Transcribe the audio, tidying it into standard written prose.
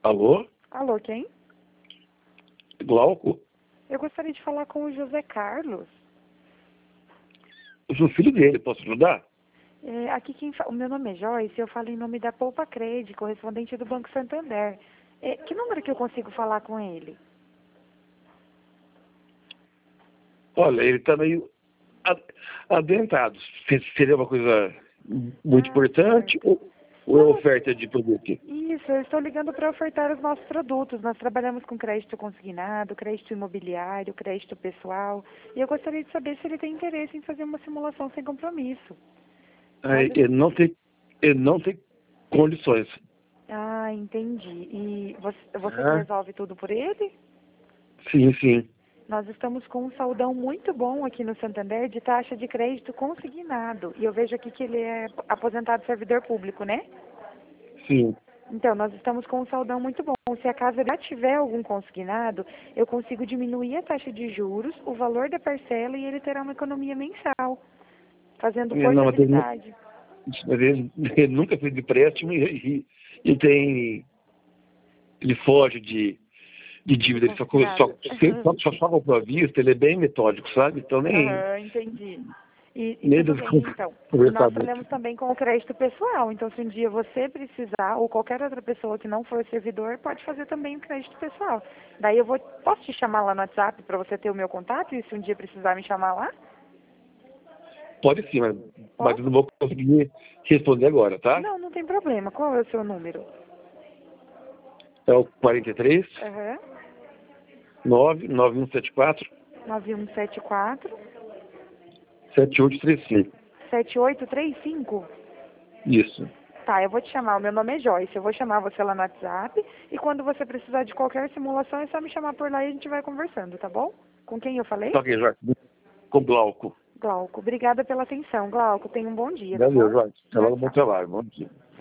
Alô? Alô, quem? Glauco? Eu gostaria de falar com o José Carlos. Eu sou filho dele, posso ajudar? Aqui o meu nome é Joyce, eu falo em nome da Poupa Cred, correspondente do Banco Santander. Que número que eu consigo falar com ele? Olha, ele está meio adentrado. Seria uma coisa muito importante Certo. ou é Não, oferta de produto? isso, eu estou ligando para ofertar os nossos produtos. Nós trabalhamos com crédito consignado, crédito imobiliário, crédito pessoal. E eu gostaria de saber se ele tem interesse em fazer uma simulação sem compromisso. Nós... Ele não tem condições. Ah, entendi. E você que Ah, resolve tudo por ele? sim, sim, Nós estamos com um saldão muito bom aqui no Santander de taxa de crédito consignado. E eu vejo aqui que ele é aposentado servidor público, né? sim. Então, nós estamos com um saldão muito bom. Se a casa já tiver algum consignado, eu consigo diminuir a taxa de juros, o valor da parcela e ele terá uma economia mensal, fazendo Não, portabilidade. mas ele nunca fez empréstimo ele foge de dívida, ele Consignado. só comprou à vista, ele é bem metódico, sabe? Então Aham, entendi. E nem tudo deve bem, então. E conversar nós muito. trabalhamos também com o crédito pessoal. Então, se um dia você precisar, ou qualquer outra pessoa que não for servidor, pode fazer também o crédito pessoal. Daí posso te chamar lá no WhatsApp para você ter o meu contato e se um dia precisar me chamar lá? Pode sim, mas eu Posso? não vou conseguir responder agora, tá? Não, não tem problema. Qual é o seu número? É o 43 Aham. 99174 9174 7835. 7835. Isso. Tá, eu vou te chamar. O meu nome é Joyce. Eu vou chamar você lá no WhatsApp. E quando você precisar de qualquer simulação, é só me chamar por lá e a gente vai conversando, tá bom? Com quem eu falei? Tá ok, Jorge. Com Glauco. Glauco. Obrigada pela atenção, Glauco. Tenha um bom dia, tá Valeu, bom? Jorge. Até Tchau, logo, bom tchau. trabalho. Bom dia.